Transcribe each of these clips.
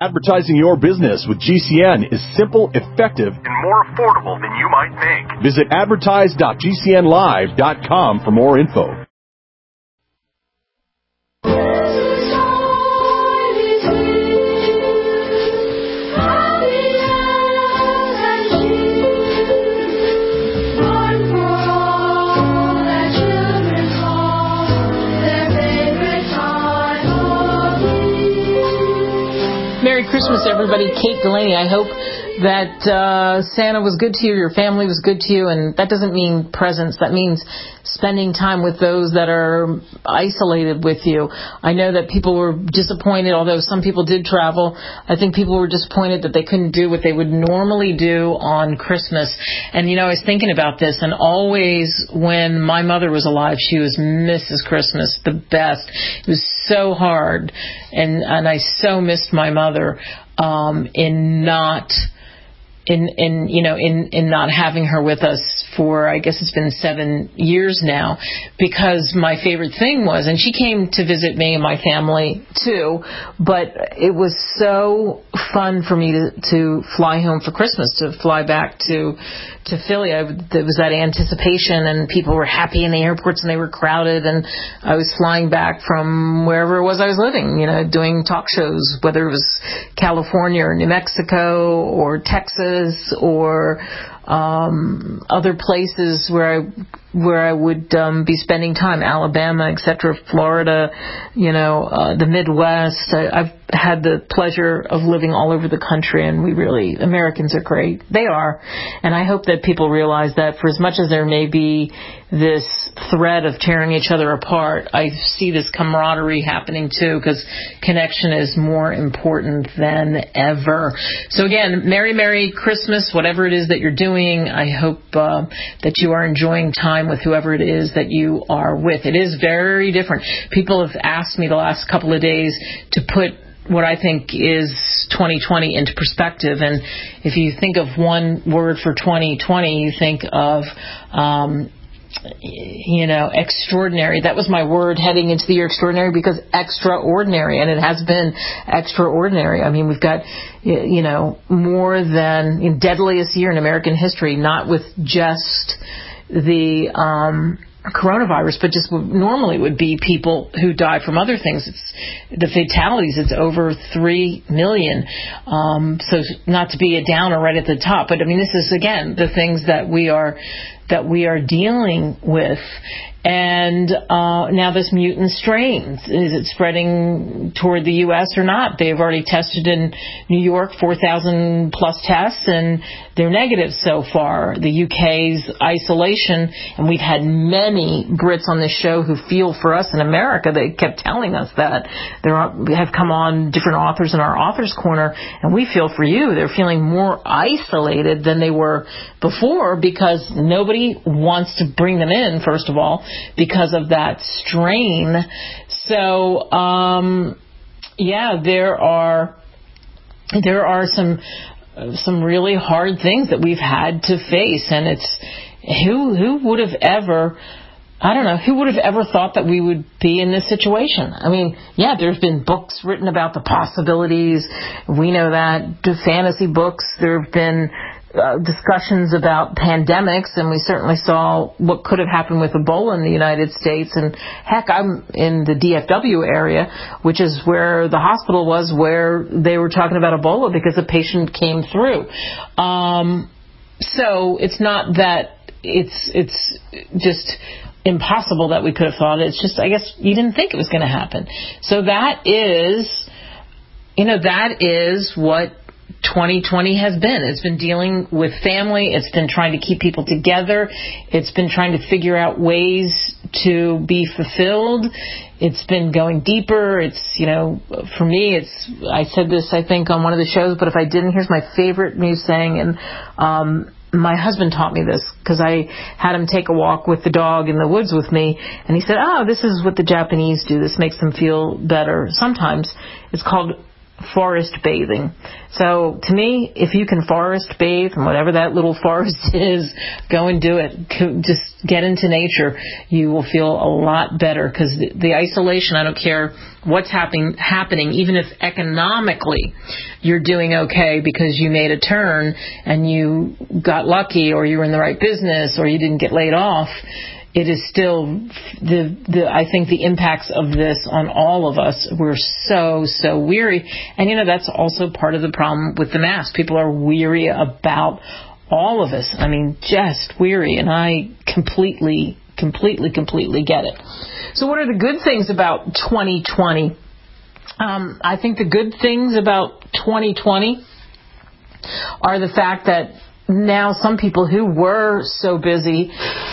Advertising your business with GCN is simple, effective, and more affordable than you might think. Visit advertise.gcnlive.com for more info. Merry Christmas, everybody. Kate Delaney. I hope that Santa was good to you, your family was good to you, and that doesn't mean presents. That means spending time with those that are isolated with you. I know that people were disappointed, although some people did travel. I think people were disappointed that they couldn't do what they would normally do on Christmas. And, I was thinking about this, and always when my mother was alive, she was Mrs. Christmas, the best. It was so hard, and I so missed my mother in not having her with us for, I guess it's been 7 years now, because my favorite thing was, and she came to visit me and my family too, but it was so fun for me to fly home for Christmas, to fly back to Philly. There was that anticipation, and people were happy in the airports, and they were crowded, and I was flying back from wherever it was I was living, doing talk shows, whether it was California or New Mexico or Texas or other places where I would be spending time, Alabama, etc., Florida, the Midwest. I've had the pleasure of living all over the country, and Americans are great. They are. And I hope that people realize that for as much as there may be this threat of tearing each other apart, I see this camaraderie happening too, because connection is more important than ever. So again, Merry Christmas, whatever it is that you're doing. I hope that you are enjoying time with whoever it is that you are with. It is very different. People have asked me the last couple of days to put what I think is 2020 into perspective. And if you think of one word for 2020, you think of extraordinary. That was my word heading into the year, extraordinary, because extraordinary, and it has been extraordinary. I mean, we've got, more than deadliest year in American history, not with just the coronavirus, but just normally would be people who die from other things. It's the fatalities. It's over 3 million. So not to be a downer right at the top, but I mean, this is again the things that we are dealing with. And now this mutant strain, is it spreading toward the U.S. or not? They've already tested in New York 4,000 plus tests, and they're negative so far. The UK's isolation, and we've had many Brits on this show who feel for us in America. They kept telling us that. We have come on different authors in our Authors Corner, and we feel for you. They're feeling more isolated than they were before, because nobody wants to bring them in, first of all, because of that strain. So, there are some really hard things that we've had to face, and it's who would have ever thought that we would be in this situation? I mean, there's been books written about the possibilities. We know that. Fantasy books. There have been discussions about pandemics, and we certainly saw what could have happened with Ebola in the United States. And heck, I'm in the DFW area, which is where the hospital was, where they were talking about Ebola because a patient came through. So it's not that it's just impossible that we could have thought it. It's just, I guess, you didn't think it was going to happen. So that is what 2020 has been. It's been dealing with family. It's been trying to keep people together. It's been trying to figure out ways to be fulfilled. It's been going deeper. It's, for me, I said this, I think, on one of the shows, but if I didn't, here's my favorite new saying. And, my husband taught me this because I had him take a walk with the dog in the woods with me, and he said, this is what the Japanese do. This makes them feel better. Sometimes it's called forest bathing. So to me, if you can forest bathe, and whatever that little forest is, go and do it. Just get into nature. You will feel a lot better, because the isolation, I don't care what's happening, even if economically you're doing okay because you made a turn and you got lucky, or you were in the right business, or you didn't get laid off, it is still I think the impacts of this on all of us. We're so weary. And, that's also part of the problem with the mask. People are weary about all of us. I mean, just weary. And I completely get it. So what are the good things about 2020? I think the good things about 2020 are the fact that now some people who were so busy,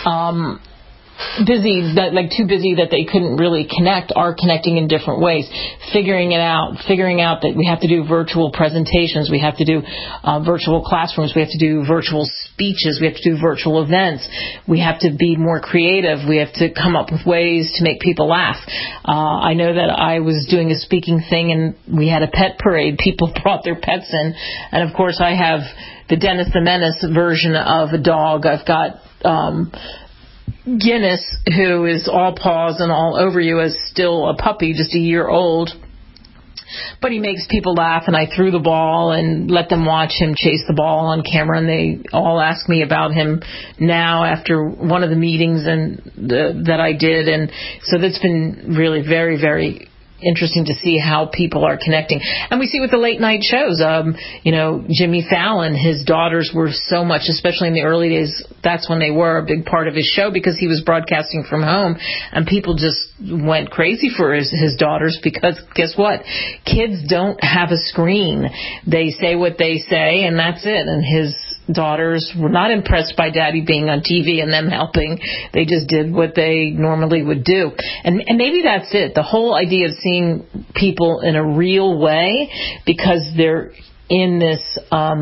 too busy that they couldn't really connect, are connecting in different ways, figuring out that we have to do virtual presentations, we have to do virtual classrooms, we have to do virtual speeches, we have to do virtual events, we have to be more creative, we have to come up with ways to make people laugh. I know that I was doing a speaking thing and we had a pet parade. People brought their pets in, and of course I have the Dennis the Menace version of a dog. I've got Guinness, who is all paws and all over you, as still a puppy, just a year old. But he makes people laugh, and I threw the ball and let them watch him chase the ball on camera, and they all ask me about him now after one of the meetings that I did. And so that's been really very, very interesting to see how people are connecting. And we see with the late night shows, Jimmy Fallon, his daughters were so much, especially in the early days, that's when they were a big part of his show, because he was broadcasting from home, and people just went crazy for his daughters, because guess what? Kids don't have a screen. They say what they say, and that's it. And his daughters were not impressed by Daddy being on TV and them helping. They just did what they normally would do. And maybe that's it. The whole idea of seeing people in a real way, because they're in this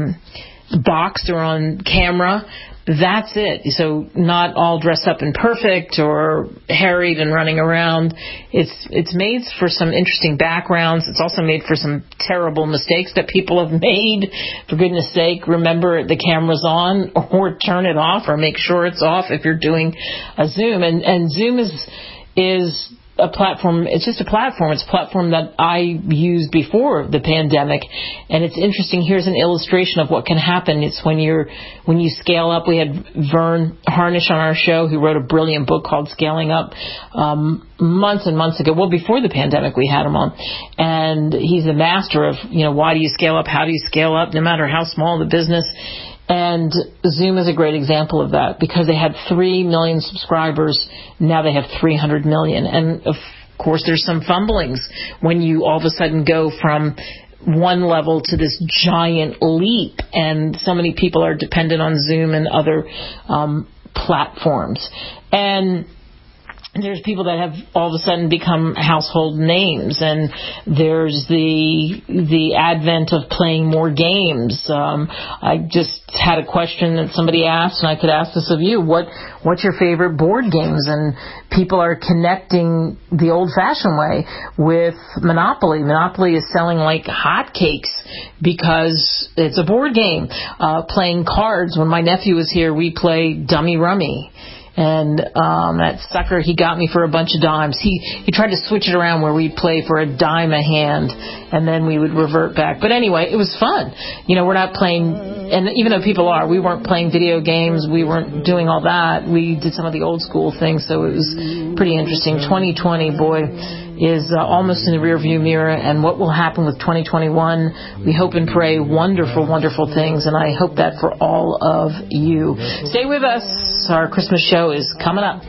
box or on camera, that's it. So not all dressed up and perfect or harried and running around. It's made for some interesting backgrounds. It's also made for some terrible mistakes that people have made. For goodness sake, remember the camera's on, or turn it off, or make sure it's off if you're doing a Zoom. And Zoom is a platform. It's just a platform. It's a platform that I used before the pandemic, and it's interesting. Here's an illustration of what can happen. It's when you scale up. We had Vern Harnish on our show, who wrote a brilliant book called Scaling Up months and months ago. Well, before the pandemic, we had him on, and he's the master of why do you scale up? How do you scale up? No matter how small the business. And Zoom is a great example of that, because they had 3 million subscribers. Now they have 300 million. And, of course, there's some fumblings when you all of a sudden go from one level to this giant leap. And so many people are dependent on Zoom and other platforms. And there's people that have all of a sudden become household names, and there's the advent of playing more games. I just had a question that somebody asked, and I could ask this of you. What's your favorite board games? And people are connecting the old-fashioned way with Monopoly. Monopoly is selling like hotcakes because it's a board game. Playing cards. When my nephew was here, we played Dummy Rummy. And that sucker, he got me for a bunch of dimes. He tried to switch it around where we'd play for a dime a hand, and then we would revert back. But anyway, it was fun. We're not playing, and even though people are, we weren't playing video games. We weren't doing all that. We did some of the old school things, so it was pretty interesting. 2020, boy, is almost in the rearview mirror, and what will happen with 2021, we hope and pray wonderful, wonderful things, and I hope that for all of you. Stay with us. Our Christmas show is coming up.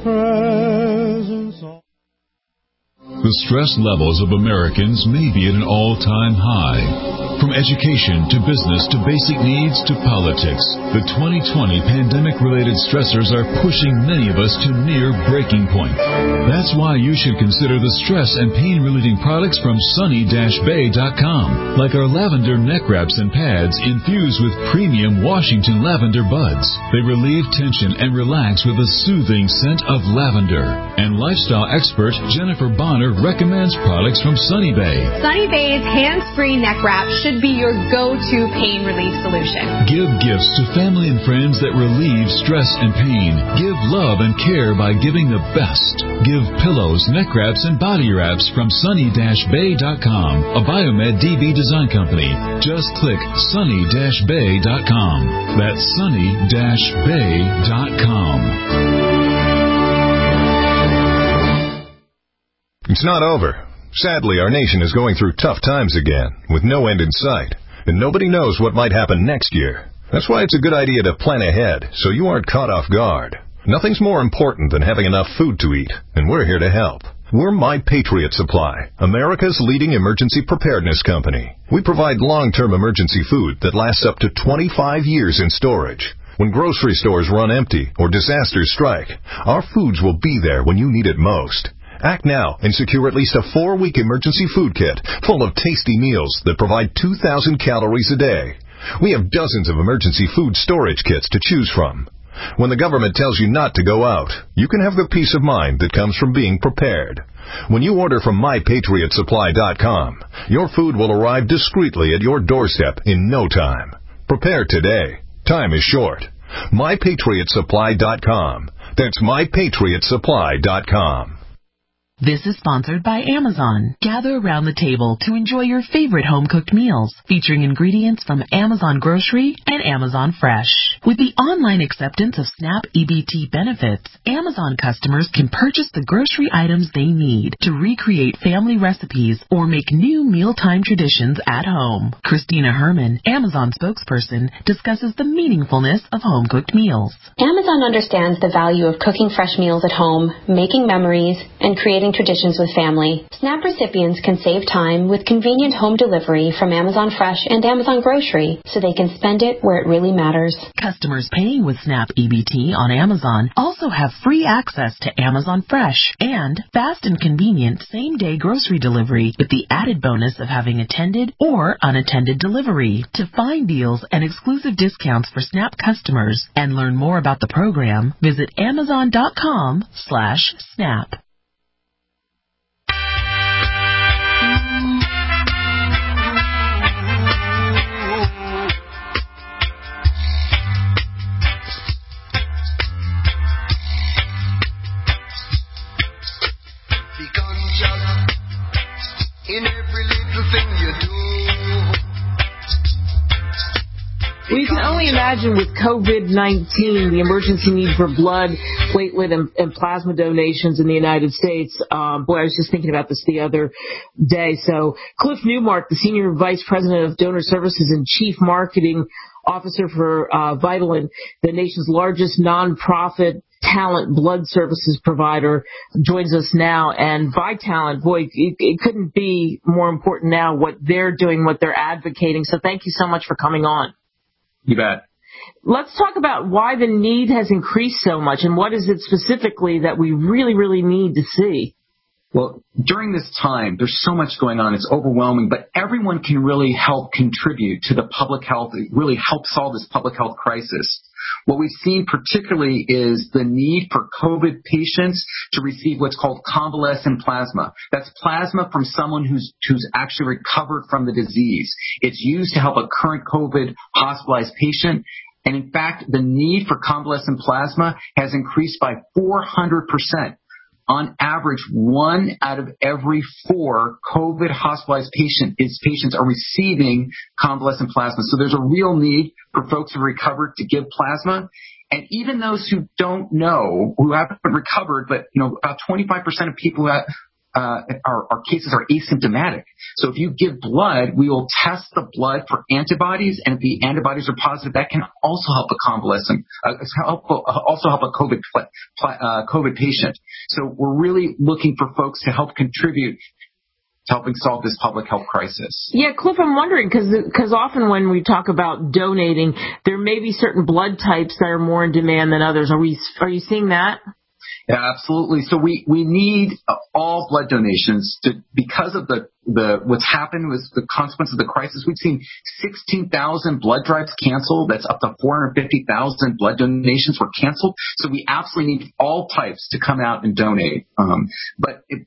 The stress levels of Americans may be at an all-time high. From education to business to basic needs to politics, the 2020 pandemic-related stressors are pushing many of us to near breaking point. That's why you should consider the stress and pain-relieving products from sunny-bay.com, like our lavender neck wraps and pads infused with premium Washington lavender buds. They relieve tension and relax with a soothing scent of lavender. And lifestyle expert Jennifer Bonner Center recommends products from Sunny Bay. Sunny Bay's hands-free neck wrap should be your go-to pain relief solution. Give gifts to family and friends that relieve stress and pain. Give love and care by giving the best. Give pillows, neck wraps, and body wraps from sunny-bay.com, a Biomed DB design company. Just click sunny-bay.com. That's sunny-bay.com. It's not over. Sadly, our nation is going through tough times again, with no end in sight, and nobody knows what might happen next year. That's why it's a good idea to plan ahead, so you aren't caught off guard. Nothing's more important than having enough food to eat, and we're here to help. We're My Patriot Supply, America's leading emergency preparedness company. We provide long-term emergency food that lasts up to 25 years in storage. When grocery stores run empty or disasters strike, our foods will be there when you need it most. Act now and secure at least a 4-week emergency food kit full of tasty meals that provide 2,000 calories a day. We have dozens of emergency food storage kits to choose from. When the government tells you not to go out, you can have the peace of mind that comes from being prepared. When you order from MyPatriotSupply.com, your food will arrive discreetly at your doorstep in no time. Prepare today. Time is short. MyPatriotSupply.com. That's MyPatriotSupply.com. This is sponsored by Amazon. Gather around the table to enjoy your favorite home-cooked meals, featuring ingredients from Amazon Grocery and Amazon Fresh. With the online acceptance of SNAP EBT benefits, Amazon customers can purchase the grocery items they need to recreate family recipes or make new mealtime traditions at home. Christina Herman, Amazon spokesperson, discusses the meaningfulness of home-cooked meals. Amazon understands the value of cooking fresh meals at home, making memories, and creating traditions with family. SNAP recipients can save time with convenient home delivery from Amazon Fresh and Amazon Grocery, so they can spend it where it really matters. Customers paying with SNAP EBT on Amazon also have free access to Amazon Fresh and fast and convenient same-day grocery delivery with the added bonus of having attended or unattended delivery. To find deals and exclusive discounts for SNAP customers and learn more about the program, visit Amazon.com/SNAP. In every little thing you do. We can only imagine with COVID-19, the emergency need for blood, platelet, and plasma donations in the United States. I was just thinking about this the other day. So Cliff Newmark, the Senior Vice President of Donor Services and Chief Marketing Officer for Vitalant, the nation's largest nonprofit talent blood services provider, joins us now. And Vitalant, boy, it couldn't be more important now what they're doing, what they're advocating. So thank you so much for coming on. You bet. Let's talk about why the need has increased so much and what is it specifically that we really, really need to see. Well, during this time, there's so much going on. It's overwhelming, but everyone can really help contribute to the public health, really help solve this public health crisis. What we've seen particularly is the need for COVID patients to receive what's called convalescent plasma. That's plasma from someone who's actually recovered from the disease. It's used to help a current COVID hospitalized patient. And in fact, the need for convalescent plasma has increased by 400%. On average, 1 out of every 4 COVID hospitalized patients are receiving convalescent plasma. So there's a real need for folks who recovered to give plasma. And even those who don't know, who haven't recovered, but about 25% of people who our cases are asymptomatic. So if you give blood, we will test the blood for antibodies, and if the antibodies are positive, that can also help a convalescent, also help a COVID patient. So we're really looking for folks to help contribute to helping solve this public health crisis. Yeah, Cliff, I'm wondering, because often when we talk about donating, there may be certain blood types that are more in demand than others. Are you seeing that? Yeah, absolutely. So we need all blood donations because of the what's happened with the consequence of the crisis. We've seen 16,000 blood drives canceled. That's up to 450,000 blood donations were canceled. So we absolutely need all types to come out and donate. But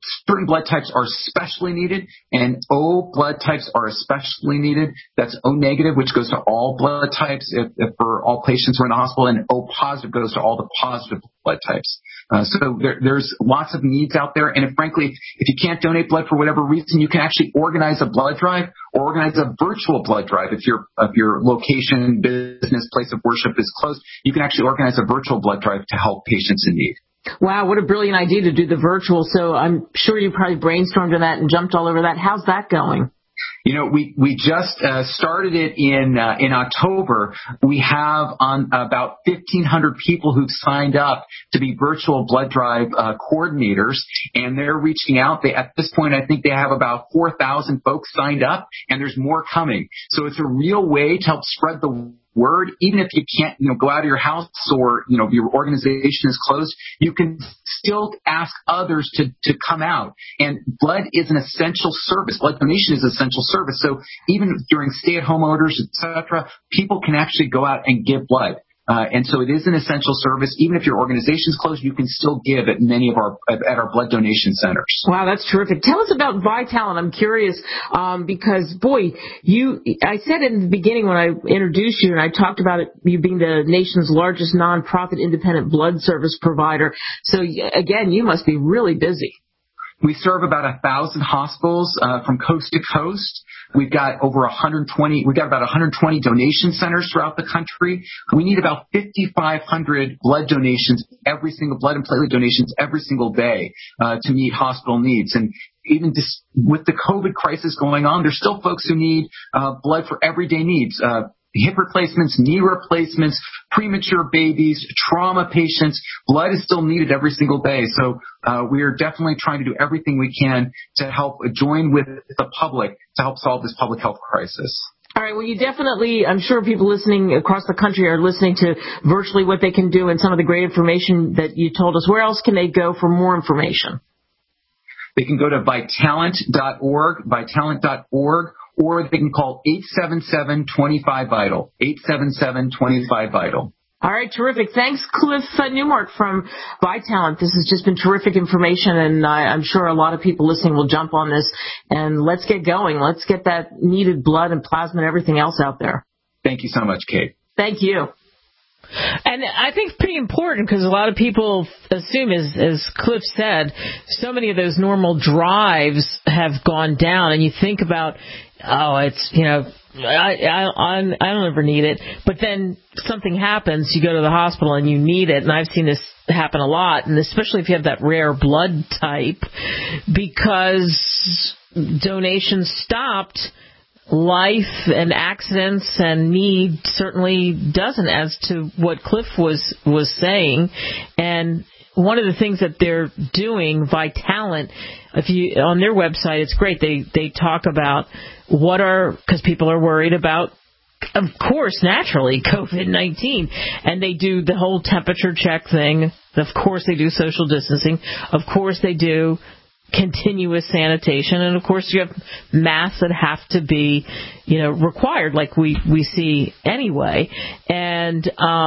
certain blood types are especially needed, and O blood types are especially needed. That's O negative, which goes to all blood types if for all patients who are in the hospital, and O positive goes to all the positive blood types. So there's lots of needs out there, and frankly, if you can't donate blood for whatever reason, you can actually organize a blood drive or organize a virtual blood drive. If your location, business, place of worship is closed, you can actually organize a virtual blood drive to help patients in need. Wow, what a brilliant idea to do the virtual. So I'm sure you probably brainstormed on that and jumped all over that. How's that going? You know, we just started it in October. We have on about 1,500 people who've signed up to be virtual blood drive coordinators, and they're reaching out. At this point, I think they have about 4,000 folks signed up, and there's more coming. So it's a real way to help spread the word. Even if you can't, go out of your house, or, if your organization is closed, you can still ask others to come out. And blood is an essential service. Blood donation is an essential service. So even during stay-at-home orders, etc., people can actually go out and give blood. And so it is an essential service. Even if your organization is closed, you can still give at many of our blood donation centers. Wow, that's terrific. Tell us about Vitalant. I'm curious because, boy, I said in the beginning when I introduced you and I talked about it, you being the nation's largest nonprofit independent blood service provider. So, again, you must be really busy. We serve about 1,000 hospitals from coast to coast. We've got about 120 donation centers throughout the country. We need about 5,500 blood donations, blood and platelet donations every single day to meet hospital needs. And even just with the COVID crisis going on, there's still folks who need blood for everyday needs. Hip replacements, knee replacements, premature babies, trauma patients. Blood is still needed every single day. So we are definitely trying to do everything we can to help join with the public to help solve this public health crisis. All right. Well, you definitely, I'm sure people listening across the country are listening to virtually what they can do and some of the great information that you told us. Where else can they go for more information? They can go to Vitalant.org, or they can call 877-25-VITAL, 877-25-VITAL. All right, terrific. Thanks, Cliff Newmark from Vitalant. This has just been terrific information, and I'm sure a lot of people listening will jump on this. And let's get going. Let's get that needed blood and plasma and everything else out there. Thank you so much, Kate. Thank you. And I think it's pretty important because a lot of people assume, as Cliff said, so many of those normal drives have gone down, and you think about, it's, I don't ever need it. But then something happens, you go to the hospital and you need it, and I've seen this happen a lot, and especially if you have that rare blood type, because donations stopped. Life and accidents and need certainly doesn't, as to what Cliff was saying. And one of the things that they're doing, Vitalant, on their website, it's great. They talk about because people are worried about, of course, naturally, COVID-19, and they do the whole temperature check thing. Of course, they do social distancing. Of course, they do continuous sanitation, and of course you have masks that have to be, required, like we see anyway. And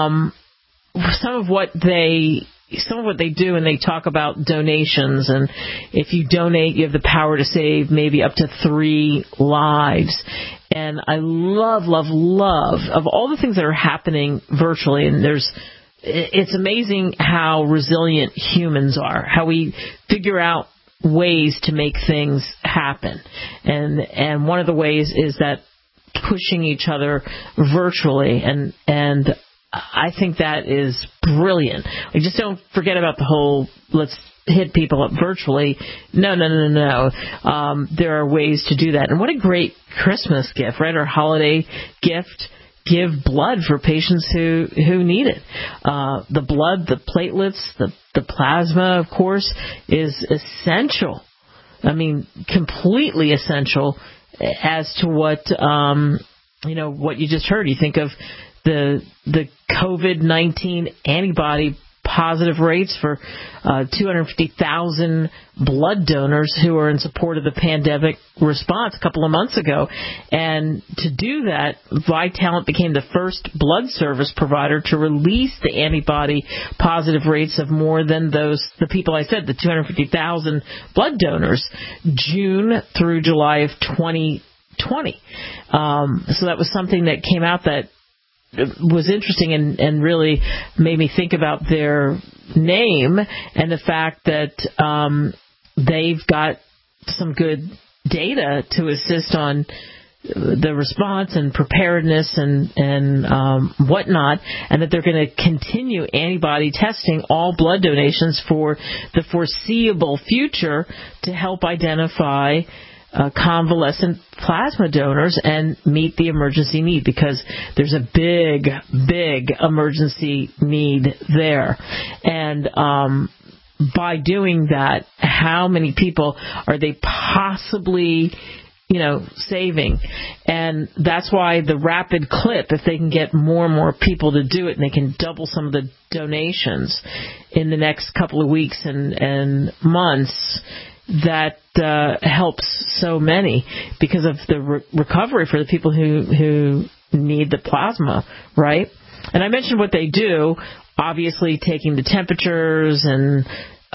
some of what they do, and they talk about donations, and if you donate, you have the power to save maybe up to 3 lives. And I love of all the things that are happening virtually, and it's amazing how resilient humans are, how we figure out ways to make things happen. And one of the ways is that pushing each other virtually, and I think that is brilliant. Like, just don't forget about the whole let's hit people up virtually. No. There are ways to do that. And what a great Christmas gift, right? Or holiday gift. Give blood for patients who need it. The blood, the platelets, the plasma, of course, is essential. I mean, completely essential as to what what you just heard. You think of the COVID-19 antibody positive rates for 250,000 blood donors who are in support of the pandemic response a couple of months ago. And to do that, Vitalant became the first blood service provider to release the antibody positive rates of more than the people I said, the 250,000 blood donors, June through July of 2020. So that was something that came out that was interesting and really made me think about their name and the fact that they've got some good data to assist on the response and preparedness and whatnot, and that they're going to continue antibody testing all blood donations for the foreseeable future to help identify convalescent plasma donors and meet the emergency need, because there's a big emergency need there. And by doing that, how many people are they possibly saving? And that's why the rapid clip, if they can get more and more people to do it and they can double some of the donations in the next couple of weeks and months, that helps so many because of the recovery for the people who need the plasma, right? And I mentioned what they do, obviously taking the temperatures and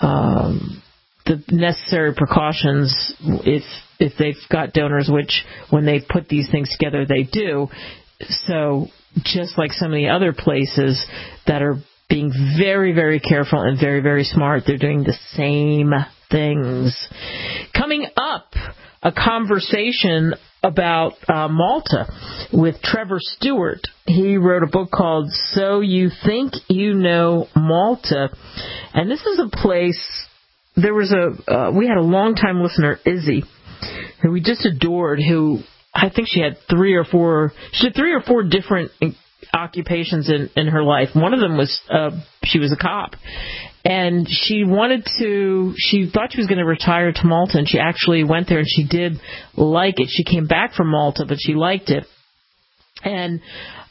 the necessary precautions if they've got donors, which when they put these things together they do. So just like so many other places that are being very, very careful and very, very smart, they're doing the same things. Coming up, a conversation about Malta with Trevor Stewart. He wrote a book called So You Think You Know Malta. And this is a place, there was we had a long-time listener, Izzy, who we just adored, who I think she had three or four different occupations in her life. One of them was she was a cop. And she thought she was going to retire to Malta, and she actually went there, and she did like it. She came back from Malta, but she liked it. And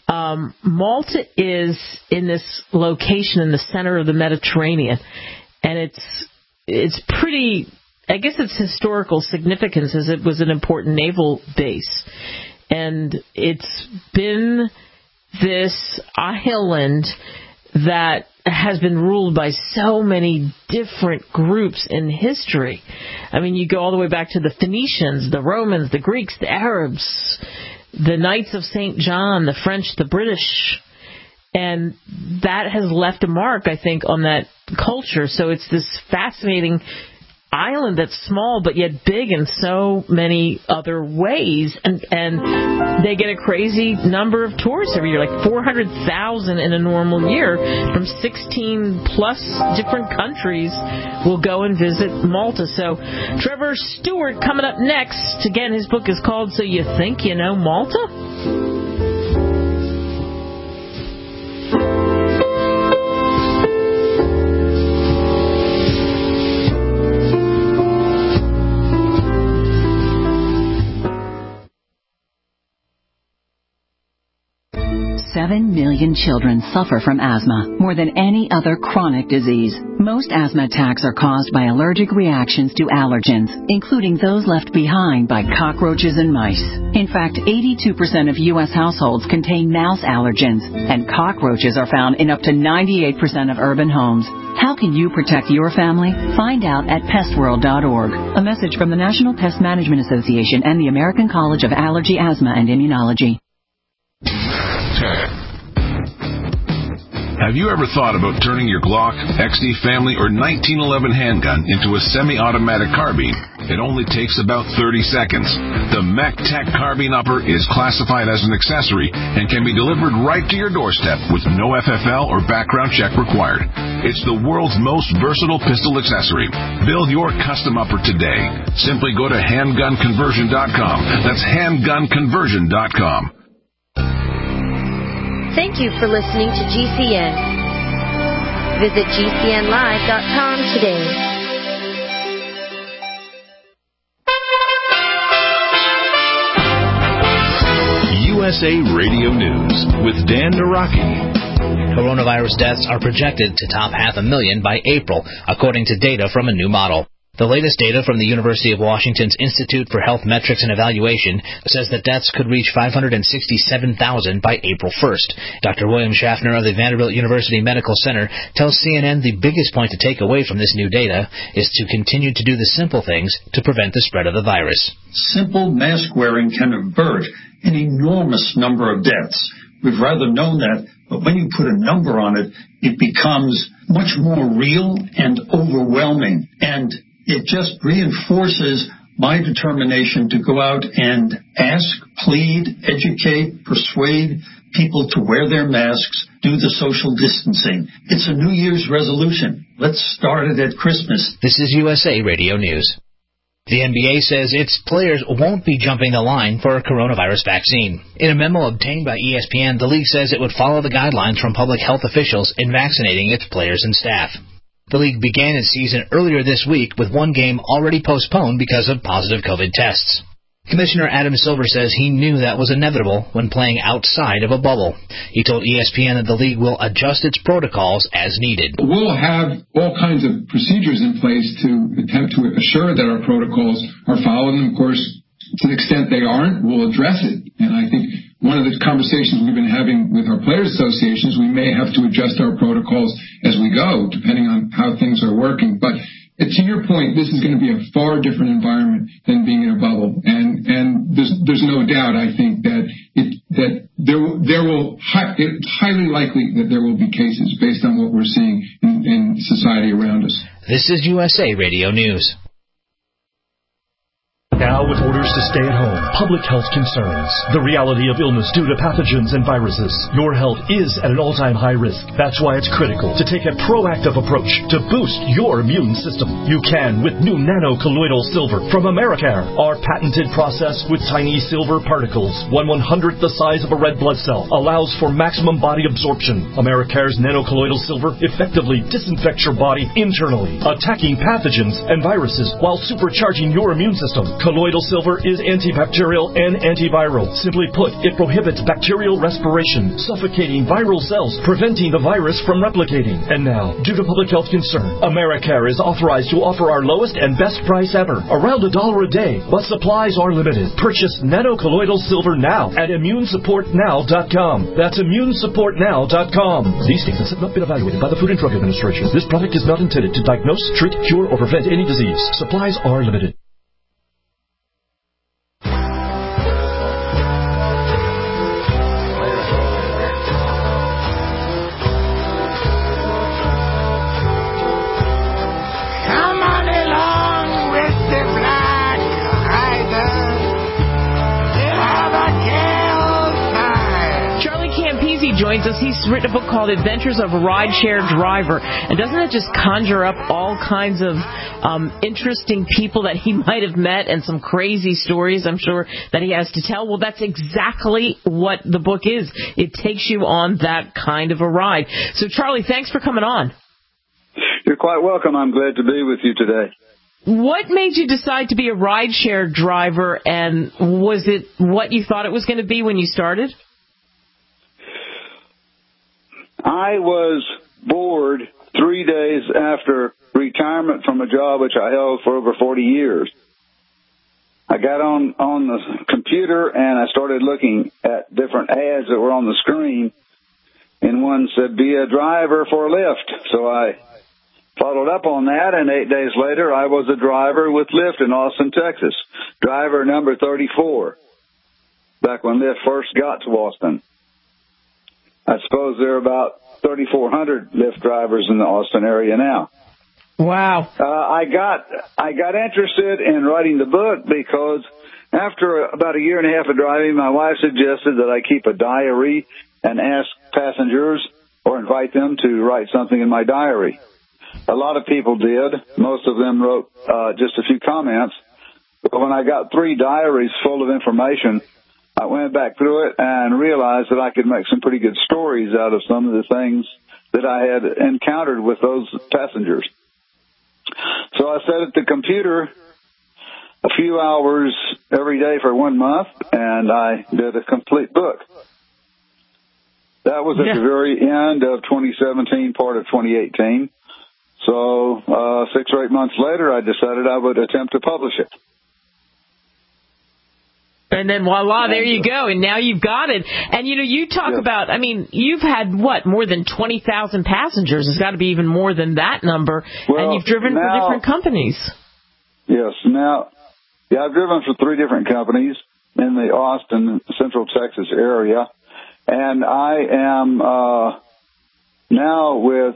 Malta is in this location in the center of the Mediterranean, and it's pretty, I guess its historical significance is it was an important naval base. And it's been this island that has been ruled by so many different groups in history. I mean, you go all the way back to the Phoenicians, the Romans, the Greeks, the Arabs, the Knights of St. John, the French, the British. And that has left a mark, I think, on that culture. So it's this fascinating island that's small but yet big in so many other ways, and they get a crazy number of tourists every year, like 400,000 in a normal year from 16 plus different countries will go and visit Malta. So Trevor Stewart coming up next. Again, his book is called So You Think You Know Malta? 7 million children suffer from asthma, more than any other chronic disease. Most asthma attacks are caused by allergic reactions to allergens, including those left behind by cockroaches and mice. In fact, 82% of U.S. households contain mouse allergens, and cockroaches are found in up to 98% of urban homes. How can you protect your family? Find out at pestworld.org. A message from the National Pest Management Association and the American College of Allergy, Asthma, and Immunology. Have you ever thought about turning your Glock, XD Family, or 1911 handgun into a semi-automatic carbine? It only takes about 30 seconds. The MechTech Carbine Upper is classified as an accessory and can be delivered right to your doorstep with no FFL or background check required. It's the world's most versatile pistol accessory. Build your custom upper today. Simply go to handgunconversion.com. That's handgunconversion.com. Thank you for listening to GCN. Visit GCNlive.com today. USA Radio News with Dan Naraki. Coronavirus deaths are projected to top 500,000 by April, according to data from a new model. The latest data from the University of Washington's Institute for Health Metrics and Evaluation says that deaths could reach 567,000 by April 1st. Dr. William Schaffner of the Vanderbilt University Medical Center tells CNN the biggest point to take away from this new data is to continue to do the simple things to prevent the spread of the virus. Simple mask wearing can avert an enormous number of deaths. We've rather known that, but when you put a number on it, it becomes much more real and overwhelming. And it just reinforces my determination to go out and ask, plead, educate, persuade people to wear their masks, do the social distancing. It's a New Year's resolution. Let's start it at Christmas. This is USA Radio News. The NBA says its players won't be jumping the line for a coronavirus vaccine. In a memo obtained by ESPN, the league says it would follow the guidelines from public health officials in vaccinating its players and staff. The league began its season earlier this week with one game already postponed because of positive COVID tests. Commissioner Adam Silver says he knew that was inevitable when playing outside of a bubble. He told ESPN that the league will adjust its protocols as needed. We'll have all kinds of procedures in place to attempt to assure that our protocols are followed, and of course, to the extent they aren't, we'll address it. And I think one of the conversations we've been having with our players' associations, we may have to adjust our protocols as we go, depending on how things are working. But to your point, this is going to be a far different environment than being in a bubble. And there's no doubt, I think, that it's highly likely that there will be cases based on what we're seeing in society around us. This is USA Radio News. Now, with orders to stay at home, public health concerns, the reality of illness due to pathogens and viruses, your health is at an all-time high risk. That's why it's critical to take a proactive approach to boost your immune system. You can with new nano-colloidal silver from Americare. Our patented process with tiny silver particles, 1/100th the size of a red blood cell, allows for maximum body absorption. Americare's nano-colloidal silver effectively disinfects your body internally, attacking pathogens and viruses while supercharging your immune system. Colloidal silver is antibacterial and antiviral. Simply put, it prohibits bacterial respiration, suffocating viral cells, preventing the virus from replicating. And now, due to public health concern, Americare is authorized to offer our lowest and best price ever, around $1 a day, but supplies are limited. Purchase nano-colloidal silver now at immunesupportnow.com. That's immunesupportnow.com. These statements have not been evaluated by the Food and Drug Administration. This product is not intended to diagnose, treat, cure, or prevent any disease. Supplies are limited. Joins us. He's written a book called Adventures of a Rideshare Driver. And doesn't it just conjure up all kinds of interesting people that he might have met and some crazy stories, I'm sure, that he has to tell? Well, that's exactly what the book is. It takes you on that kind of a ride. So, Charlie, thanks for coming on. You're quite welcome. I'm glad to be with you today. What made you decide to be a rideshare driver, and was it what you thought it was going to be when you started? I was bored 3 days after retirement from a job which I held for over 40 years. I got on the computer and I started looking at different ads that were on the screen, and one said, be a driver for Lyft. So I followed up on that, and 8 days later I was a driver with Lyft in Austin, Texas, driver number 34, back when Lyft first got to Austin. I suppose there are about 3,400 Lyft drivers in the Austin area now. Wow. I got interested in writing the book because after about a year and a half of driving, my wife suggested that I keep a diary and ask passengers or invite them to write something in my diary. A lot of people did. Most of them wrote just a few comments. But when I got 3 diaries full of information, I went back through it and realized that I could make some pretty good stories out of some of the things that I had encountered with those passengers. So I sat at the computer a few hours every day for 1 month, and I did a complete book. That was at the very end of 2017, part of 2018. So 6 or 8 months later, I decided I would attempt to publish it. And then voila, there you go. And now you've got it. And, you talk about, you've had, more than 20,000 passengers. It's got to be even more than that number. Well, and you've driven for different companies. Yes. I've driven for 3 different companies in the Austin, Central Texas area. And I am now with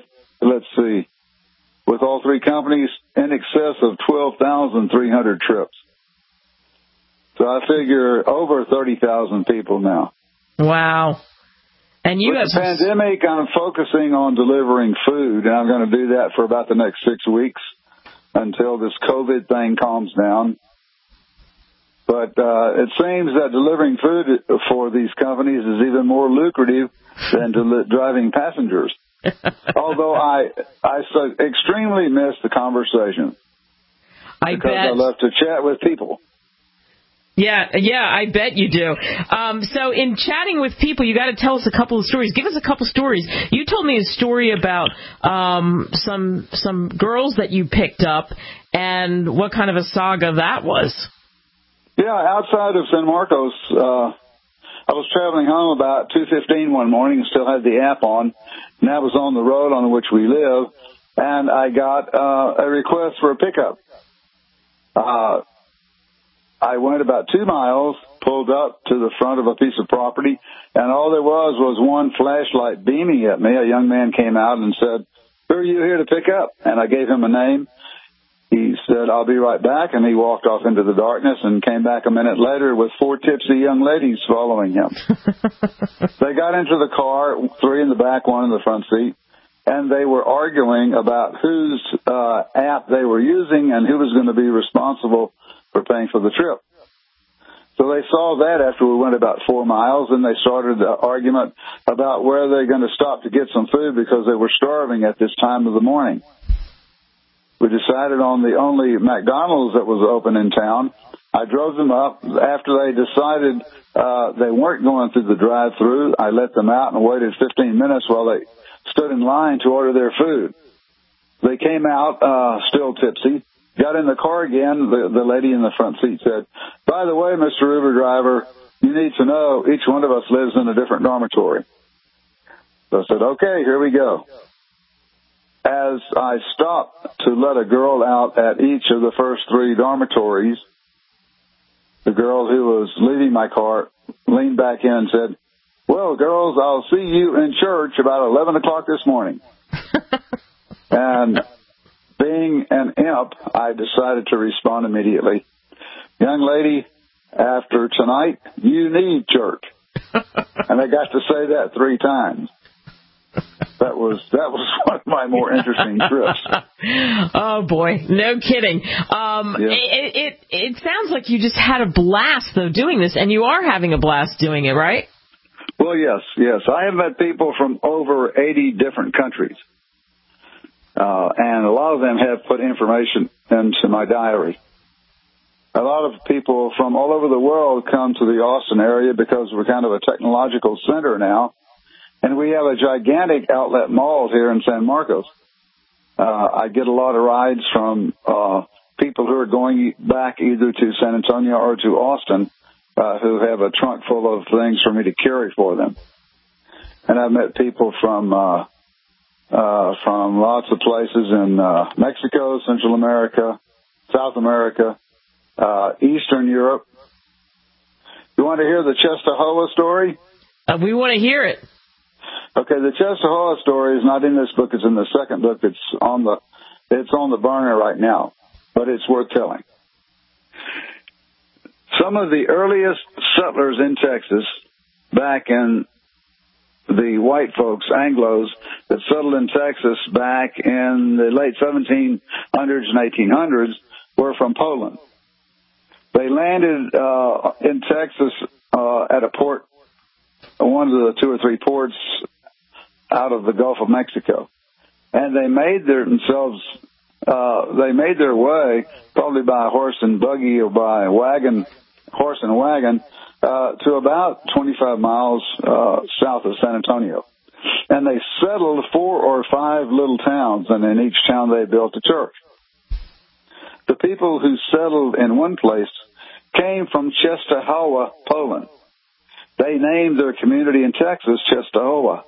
all 3 companies, in excess of 12,300 trips. So I figure over 30,000 people now. Wow. And you With the pandemic, I'm focusing on delivering food, and I'm going to do that for about the next 6 weeks until this COVID thing calms down. But it seems that delivering food for these companies is even more lucrative than driving passengers. Although I extremely miss the conversation. Because I love to chat with people. Yeah, I bet you do. So in chatting with people, you got to tell us a couple of stories. Give us a couple stories. You told me a story about some girls that you picked up, and what kind of a saga that was. Yeah, outside of San Marcos, I was traveling home about 2:15 one morning and still had the app on, and that was on the road on which we live, and I got a request for a pickup. I went about 2 miles, pulled up to the front of a piece of property, and all there was one flashlight beaming at me. A young man came out and said, "Who are you here to pick up?" And I gave him a name. He said, "I'll be right back," and he walked off into the darkness and came back a minute later with 4 tipsy young ladies following him. They got into the car, 3 in the back, 1 in the front seat, and they were arguing about whose app they were using and who was going to be responsible for paying for the trip. So they saw that after we went about 4 miles, and they started the argument about where they're going to stop to get some food because they were starving at this time of the morning. We decided on the only McDonald's that was open in town. I drove them up. After they decided they weren't going through the drive-thru, I let them out and waited 15 minutes while they stood in line to order their food. They came out still tipsy. Got in the car again. The lady in the front seat said, "By the way, Mr. Uber driver, you need to know each one of us lives in a different dormitory." So I said, "Okay, here we go." As I stopped to let a girl out at each of the first 3 dormitories, the girl who was leaving my car leaned back in and said, "Well, girls, I'll see you in church about 11 o'clock this morning." And being an imp, I decided to respond immediately. "Young lady, after tonight, you need church." And I got to say that 3 times. That was one of my more interesting trips. Oh boy, no kidding. It sounds like you just had a blast though doing this, and you are having a blast doing it, right? Well, yes. I have met people from over 80 different countries. And a lot of them have put information into my diary. A lot of people from all over the world come to the Austin area because we're kind of a technological center now. And we have a gigantic outlet mall here in San Marcos. I get a lot of rides from people who are going back either to San Antonio or to Austin who have a trunk full of things for me to carry for them. And I've met people from lots of places in Mexico, Central America, South America, Eastern Europe. You want to hear the Czestochowa story? We want to hear it. Okay, the Czestochowa story is not in this book. It's in the second book. It's on the burner right now, but it's worth telling. Some of the earliest settlers in Texas, back in the white folks, Anglos, that settled in Texas back in the late 1700s and 1800s, were from Poland. They landed in Texas at a port, one of the 2 or 3 ports out of the Gulf of Mexico, and they made their way probably by horse and buggy or by horse and wagon to about 25 miles south of San Antonio. And they settled 4 or 5 little towns, and in each town they built a church. The people who settled in one place came from Czestochowa, Poland. They named their community in Texas Czestochowa.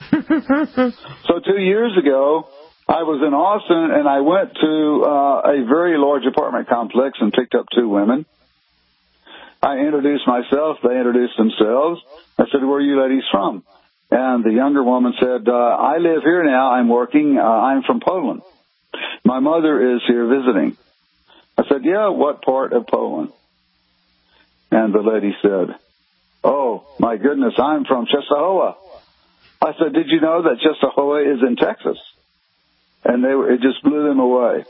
So 2 years ago, I was in Austin, and I went to a very large apartment complex and picked up 2 women. I introduced myself. They introduced themselves. I said, "Where are you ladies from?" And the younger woman said, "I live here now. I'm working. I'm from Poland. My mother is here visiting." I said, "Yeah, what part of Poland?" And the lady said, "Oh, my goodness, I'm from Czestochowa." I said, "Did you know that Czestochowa is in Texas?" And it just blew them away.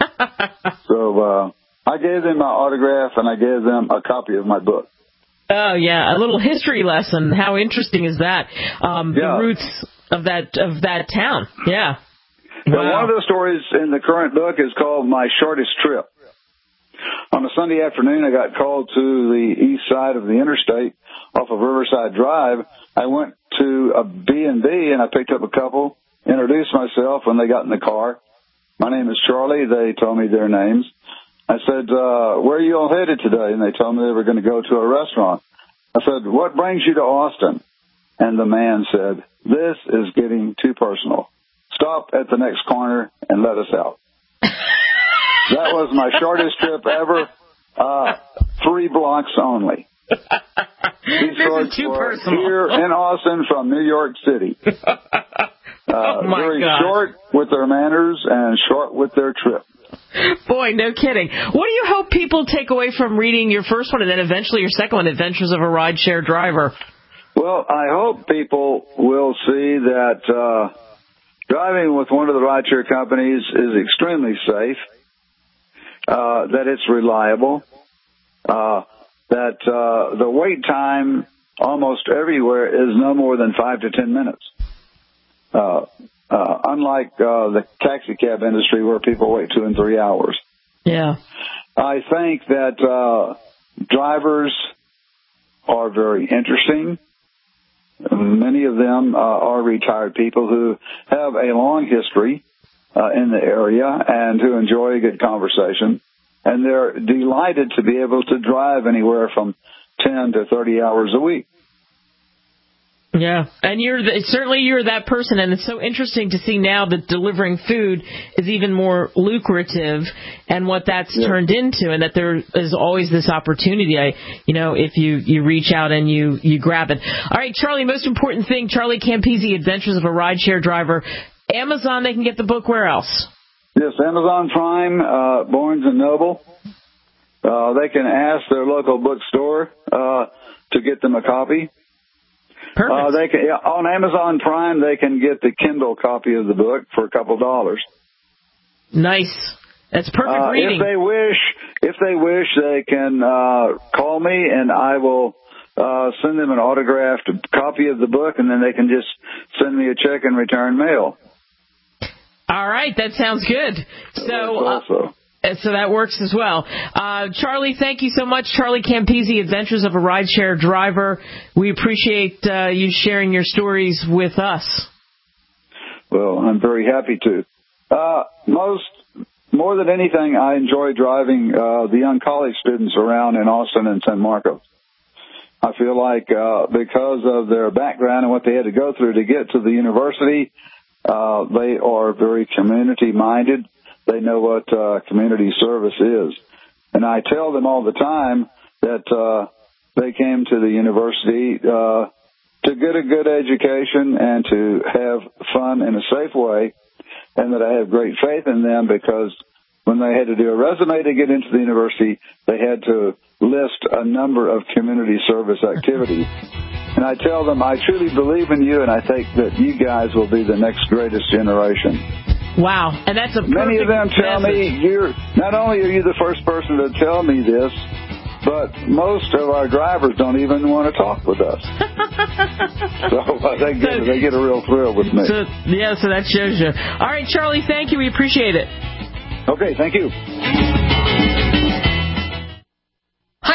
So I gave them my autograph, and I gave them a copy of my book. Oh, yeah, a little history lesson. How interesting is that? The roots of that town. Yeah. Wow. One of the stories in the current book is called My Shortest Trip. On a Sunday afternoon, I got called to the east side of the interstate off of Riverside Drive. I went to a B&B, and I picked up a couple, introduced myself when they got in the car. "My name is Charlie." They told me their names. I said, "Where are you all headed today?" And they told me they were going to go to a restaurant. I said, "What brings you to Austin?" And the man said, "This is getting too personal. Stop at the next corner and let us out." That was my shortest trip ever, 3 blocks only. These shorts were here in Austin from New York City. Very short with their manners and short with their trip. Boy, no kidding. What do you hope people take away from reading your first one and then eventually your second one, Adventures of a Rideshare Driver? Well, I hope people will see that driving with one of the rideshare companies is extremely safe, that it's reliable, that the wait time almost everywhere is no more than 5 to 10 minutes. Unlike the taxi cab industry where people wait 2 and 3 hours. Yeah. I think that drivers are very interesting. Many of them are retired people who have a long history in the area and who enjoy a good conversation. And they're delighted to be able to drive anywhere from 10 to 30 hours a week. Yeah, and you're that person, and it's so interesting to see now that delivering food is even more lucrative, and what that's turned into, and that there is always this opportunity. If you reach out and you grab it. All right, Charlie. Most important thing, Charlie Campisi, Adventures of a Rideshare Driver. Amazon. They can get the book where else? Yes, Amazon Prime, Barnes and Noble. They can ask their local bookstore to get them a copy. Perfect. On Amazon Prime, they can get the Kindle copy of the book for a couple $. Nice. That's perfect reading. If they wish, they can call me, and I will send them an autographed copy of the book, and then they can just send me a check and return mail. All right, that sounds good. So that works as well. Charlie, thank you so much. Charlie Campisi, Adventures of a Rideshare Driver. We appreciate you sharing your stories with us. Well, I'm very happy to. More than anything, I enjoy driving the young college students around in Austin and San Marcos. I feel like because of their background and what they had to go through to get to the university, they are very community-minded. They know what community service is. And I tell them all the time that they came to the university to get a good education and to have fun in a safe way, and that I have great faith in them because when they had to do a resume to get into the university, they had to list a number of community service activities. And I tell them, I truly believe in you, and I think that you guys will be the next greatest generation. Wow, and that's a perfect Many of them tell me, not only are you the first person to tell me this, but most of our drivers don't even want to talk with us. So they get a real thrill with me. So that shows you. All right, Charlie, thank you. We appreciate it. Okay, thank you. Hi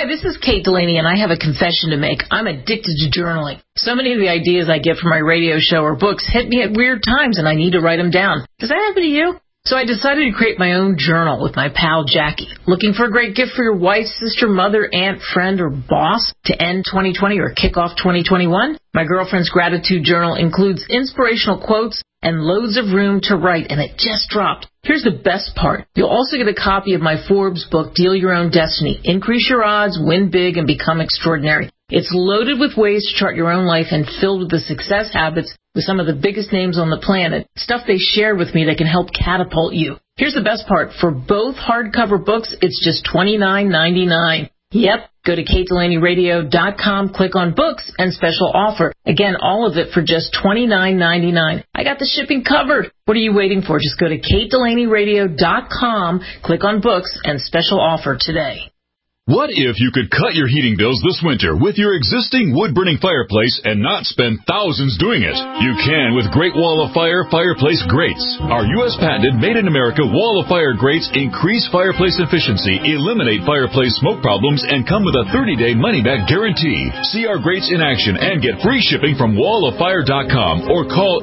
this is Kate Delaney, and I have a confession to make. I'm addicted to journaling. So many of the ideas I get from my radio show or books hit me at weird times, and I need to write them down. Does that happen to you? So I decided to create my own journal with my pal Jackie. Looking for a great gift for your wife, sister, mother, aunt, friend, or boss to end 2020 or kick off 2021? My girlfriend's gratitude journal includes inspirational quotes and loads of room to write, and it just dropped. Here's the best part. You'll also get a copy of my Forbes book, Deal Your Own Destiny. Increase your odds, win big, and become extraordinary. It's loaded with ways to chart your own life and filled with the success habits with some of the biggest names on the planet, stuff they shared with me that can help catapult you. Here's the best part. For both hardcover books, it's just $29.99. Yep. Go to KateDelaneyRadio.com, click on books, and special offer. Again, all of it for just $29.99. I got the shipping covered. What are you waiting for? Just go to KateDelaneyRadio.com, click on books, and special offer today. What if you could cut your heating bills this winter with your existing wood-burning fireplace and not spend thousands doing it? You can with Great Wall of Fire fireplace grates. Our U.S. patented made-in-America Wall of Fire grates increase fireplace efficiency, eliminate fireplace smoke problems, and come with a 30-day money-back guarantee. See our grates in action and get free shipping from walloffire.com or call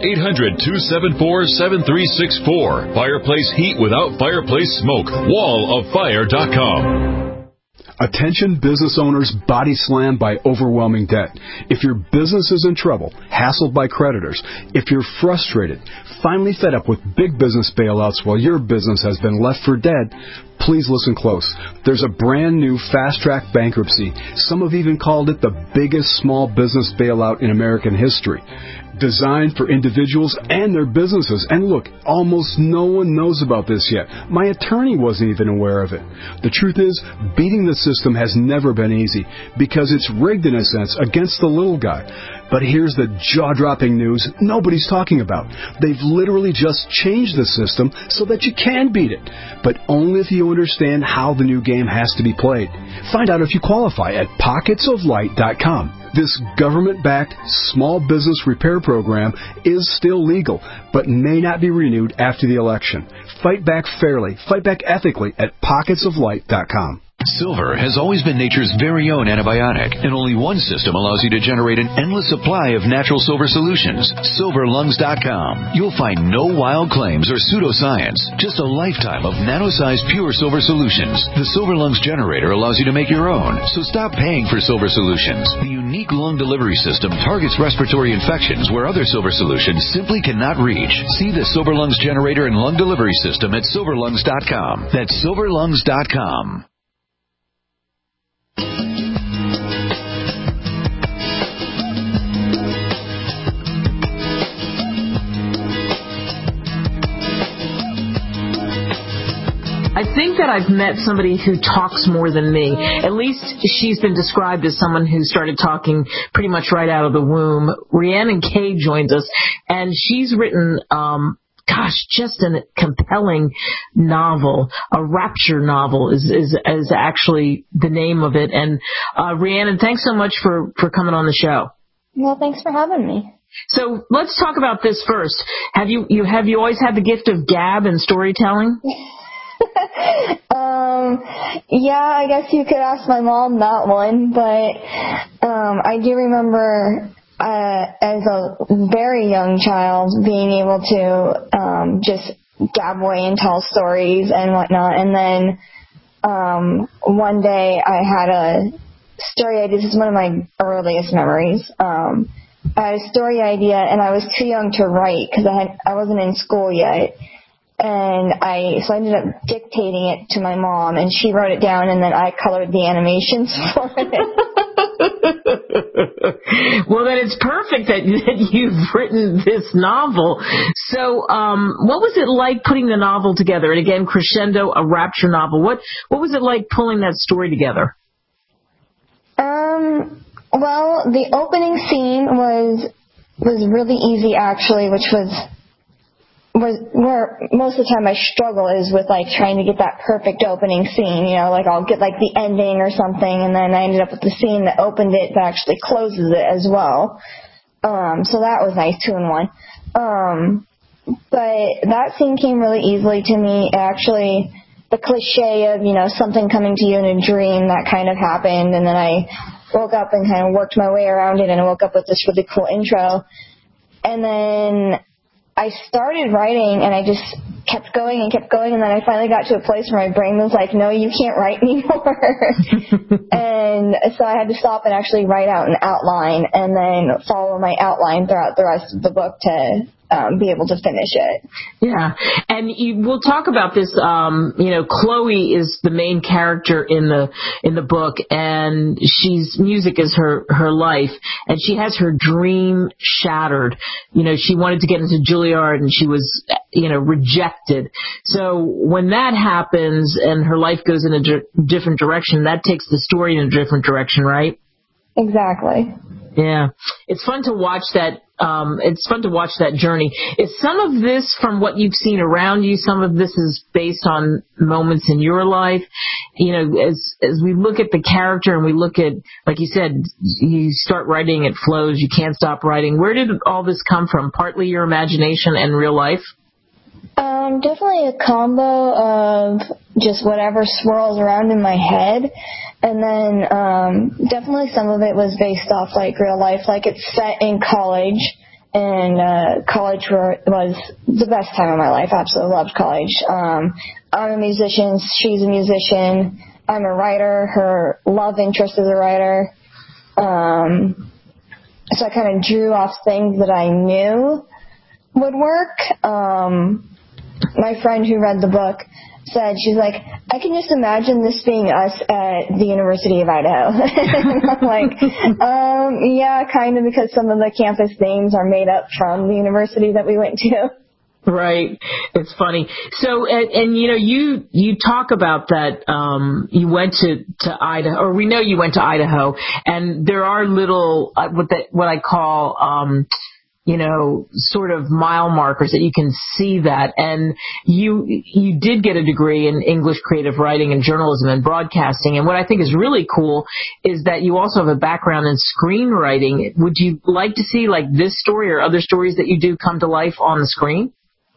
800-274-7364. Fireplace heat without fireplace smoke. walloffire.com. Attention business owners body slammed by overwhelming debt. If your business is in trouble, hassled by creditors, if you're frustrated, finally fed up with big business bailouts while your business has been left for dead, please listen close. There's a brand new fast-track bankruptcy. Some have even called it the biggest small business bailout in American history. Designed for individuals and their businesses. And look, almost no one knows about this yet. My attorney wasn't even aware of it. The truth is, beating the system has never been easy because it's rigged in a sense against the little guy. But here's the jaw-dropping news nobody's talking about. They've literally just changed the system so that you can beat it, but only if you understand how the new game has to be played. Find out if you qualify at pocketsoflight.com. This government-backed small business repair program is still legal, but may not be renewed after the election. Fight back fairly, fight back ethically at pocketsoflight.com. Silver has always been nature's very own antibiotic, and only one system allows you to generate an endless supply of natural silver solutions. SilverLungs.com. You'll find no wild claims or pseudoscience, just a lifetime of nano-sized pure silver solutions. The Silver Lungs generator allows you to make your own, so stop paying for silver solutions. The unique lung delivery system targets respiratory infections where other silver solutions simply cannot reach. See the Silver Lungs generator and lung delivery system at SilverLungs.com. That's SilverLungs.com. I think that I've met somebody who talks more than me. At least she's been described as someone who started talking pretty much right out of the womb. Rhiannon Kay joins us, and she's written, just a compelling novel. A rapture novel is actually the name of it. And Rhiannon, thanks so much for coming on the show. Well, thanks for having me. So let's talk about this first. Have you always had the gift of gab and storytelling? Yeah, I guess you could ask my mom that one, but I do remember as a very young child being able to just gab away and tell stories and whatnot. And then one day I had a story idea. This is one of my earliest memories. I had a story idea, and I was too young to write because I wasn't in school yet. And I ended up dictating it to my mom, and she wrote it down, and then I colored the animations for it. Well, then it's perfect that you've written this novel. So, what was it like putting the novel together? And again, Crescendo, a rapture novel. What was it like pulling that story together? Well, the opening scene was really easy, actually, which was where most of the time I struggle is with trying to get that perfect opening scene. I'll get the ending or something, and then I ended up with the scene that opened it that actually closes it as well. So that was nice, 2 in 1. But that scene came really easily to me. Actually, the cliche of, something coming to you in a dream, that kind of happened. And then I woke up and kind of worked my way around it, and I woke up with this really cool intro. And then I started writing, and I just kept going, and then I finally got to a place where my brain was like, no, you can't write anymore. And so I had to stop and actually write out an outline and then follow my outline throughout the rest of the book to be able to finish it. Yeah, and we'll talk about this. Chloe is the main character in the book, and music is her life, and she has her dream shattered. She wanted to get into Juilliard, and she was rejected. So when that happens and her life goes in a different direction, that takes the story in a different direction, right? Exactly. Yeah, it's fun to watch that. It's fun to watch that journey. Is some of this from what you've seen around you? Some of this is based on moments in your life. As we look at the character and we look at, like you said, you start writing, it flows. You can't stop writing. Where did all this come from? Partly your imagination and real life? Definitely a combo of just whatever swirls around in my head. And then definitely some of it was based off like real life. Like it's set in college, and college was the best time of my life. Absolutely loved college. I'm a musician. She's a musician. I'm a writer. Her love interest is a writer. So I kind of drew off things that I knew would work. My friend who read the book said, she's like, I can just imagine this being us at the University of Idaho. And I'm like, yeah, kind of, because some of the campus names are made up from the university that we went to. Right. It's funny. So, and you talk about that, you went to Idaho, or we know you went to Idaho, and there are little, what I call, sort of mile markers that you can see that. And you did get a degree in English creative writing and journalism and broadcasting. And what I think is really cool is that you also have a background in screenwriting. Would you like to see like this story or other stories that you do come to life on the screen?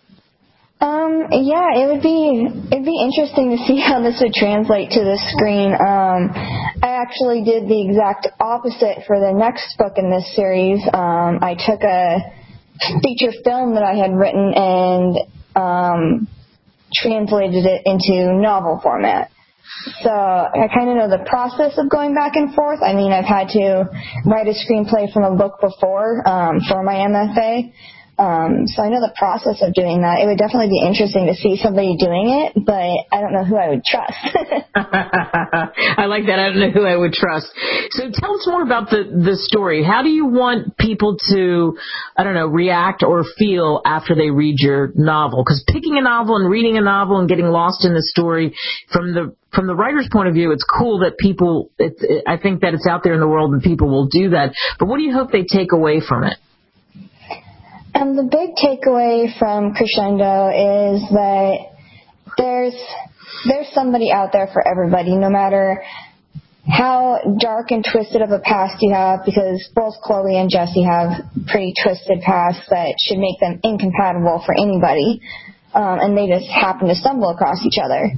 Yeah, it'd be interesting to see how this would translate to the screen. I actually did the exact opposite for the next book in this series. I took a feature film that I had written and translated it into novel format. So I kind of know the process of going back and forth. I mean, I've had to write a screenplay from a book before for my MFA. So I know the process of doing that. It would definitely be interesting to see somebody doing it, but I don't know who I would trust. I like that. I don't know who I would trust. So tell us more about the story. How do you want people to, react or feel after they read your novel? Because picking a novel and reading a novel and getting lost in the story, from the writer's point of view, it's cool that I think that it's out there in the world and people will do that. But what do you hope they take away from it? The big takeaway from Crescendo is that there's somebody out there for everybody, no matter how dark and twisted of a past you have, because both Chloe and Jesse have pretty twisted pasts that should make them incompatible for anybody, and they just happen to stumble across each other.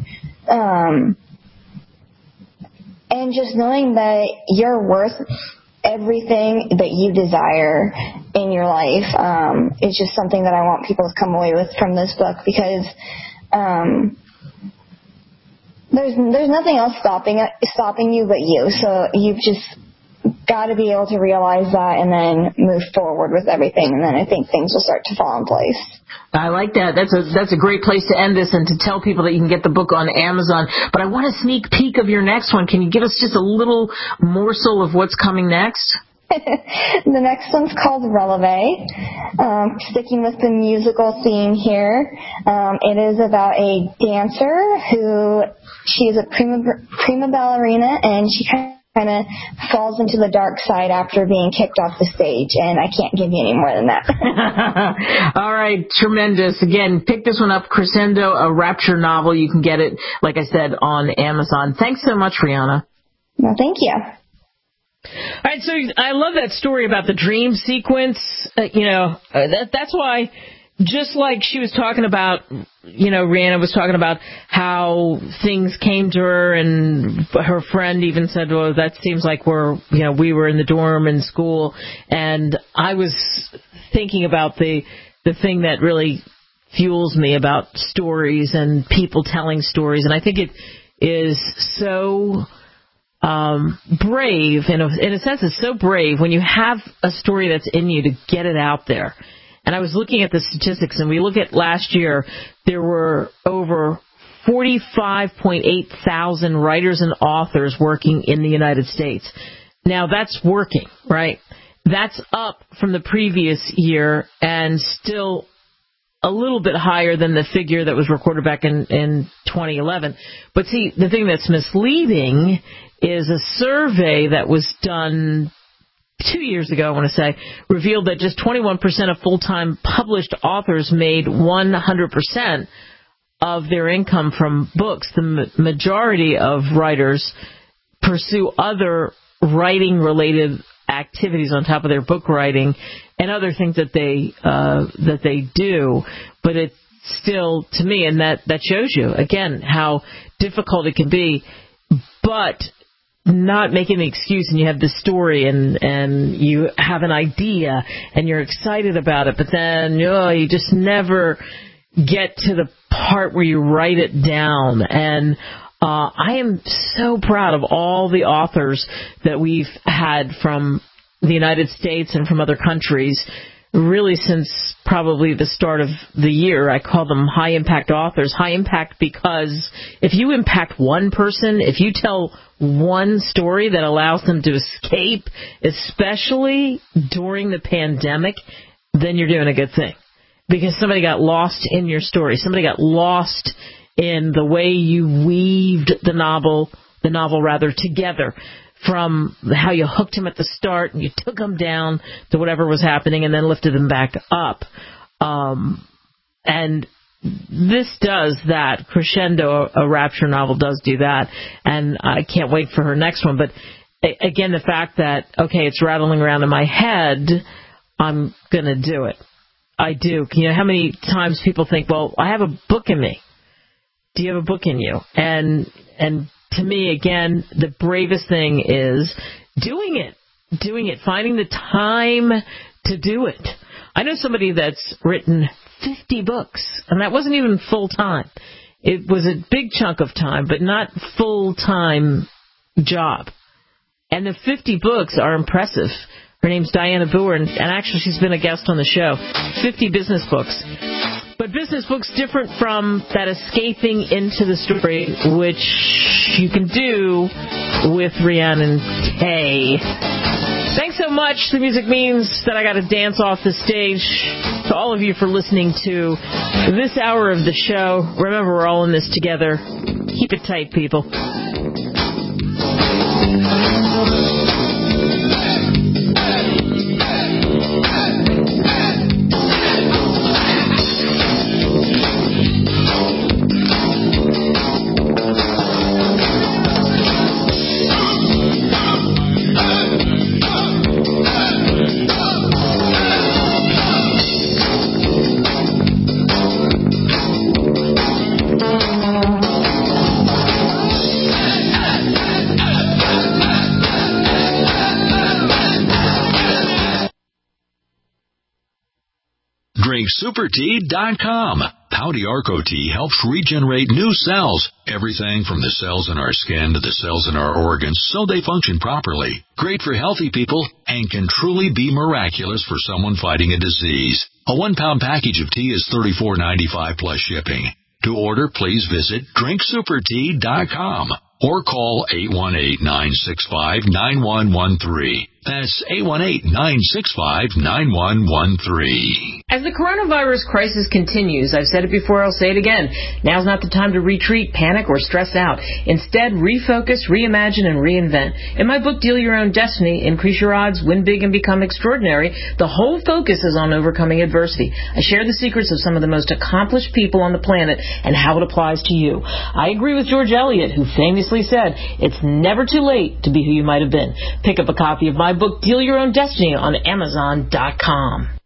And just knowing that you're worth everything that you desire in your life is just something that I want people to come away with from this book, because there's nothing else stopping you but you. So you've just got to be able to realize that and then move forward with everything, and then I think things will start to fall in place. I like that. That's a great place to end this, and to tell people that you can get the book on Amazon. But I want a sneak peek of your next one. Can you give us just a little morsel of what's coming next? The next one's called Releve. Sticking with the musical theme here, it is about a dancer she is a prima ballerina, and she kind of falls into the dark side after being kicked off the stage, and I can't give you any more than that. All right, tremendous. Again, pick this one up, Crescendo, a Rapture novel. You can get it, like I said, on Amazon. Thanks so much, Rihanna. Well, thank you. All right, so I love that story about the dream sequence. That's why just like she was talking about, Rhianna was talking about how things came to her, and her friend even said, well, that seems like we were in the dorm in school. And I was thinking about the thing that really fuels me about stories and people telling stories. And I think it is so brave, in a sense, it's so brave when you have a story that's in you to get it out there. And I was looking at the statistics, and we look at last year, there were over 45.8 thousand writers and authors working in the United States. Now, that's working, right? That's up from the previous year and still a little bit higher than the figure that was recorded back in 2011. But see, the thing that's misleading is a survey that was done 2 years ago, I want to say, revealed that just 21% of full-time published authors made 100% of their income from books. The majority of writers pursue other writing-related activities on top of their book writing and other things that they do. But it's still, to me, and that shows you, again, how difficult it can be, but not making the excuse, and you have this story and you have an idea and you're excited about it, but then you just never get to the part where you write it down. And I am so proud of all the authors that we've had from the United States and from other countries, really since probably the start of the year. I call them high-impact authors. High impact because if you impact one person, if you tell one story that allows them to escape, especially during the pandemic, then you're doing a good thing. Because somebody got lost in your story. Somebody got lost in the way you weaved the novel together, from how you hooked him at the start and you took him down to whatever was happening and then lifted him back up. And this does that. Crescendo, a Rapture novel, does do that. And I can't wait for her next one. But again, the fact that, okay, it's rattling around in my head, I'm going to do it. I do. You know how many times people think, well, I have a book in me. Do you have a book in you? And to me, again, the bravest thing is doing it, finding the time to do it. I know somebody that's written 50 books, and that wasn't even full time. It was a big chunk of time, but not full-time job. And the 50 books are impressive. Her name's Diana Boer, and actually she's been a guest on the show. 50 business books. But business books different from that escaping into the story, which you can do with Rhiannon Tay. Thanks so much. The music means that I got to dance off the stage. To all of you for listening to this hour of the show. Remember, we're all in this together. Keep it tight, people. DrinkSuperTea.com. Pouty Arco Tea helps regenerate new cells. Everything from the cells in our skin to the cells in our organs, so they function properly. Great for healthy people and can truly be miraculous for someone fighting a disease. A 1-pound package of tea is $34.95 plus shipping. To order, please visit DrinkSuperTea.com or call 818-965-9113. That's 818-965-9113. As the coronavirus crisis continues, I've said it before, I'll say it again, now's not the time to retreat, panic, or stress out. Instead, refocus, reimagine, and reinvent. In my book, Deal Your Own Destiny, Increase Your Odds, Win Big, and Become Extraordinary, the whole focus is on overcoming adversity. I share the secrets of some of the most accomplished people on the planet and how it applies to you. I agree with George Eliot, who famously said, it's never too late to be who you might have been. Pick up a copy of my book, Deal Your Own Destiny, on Amazon.com.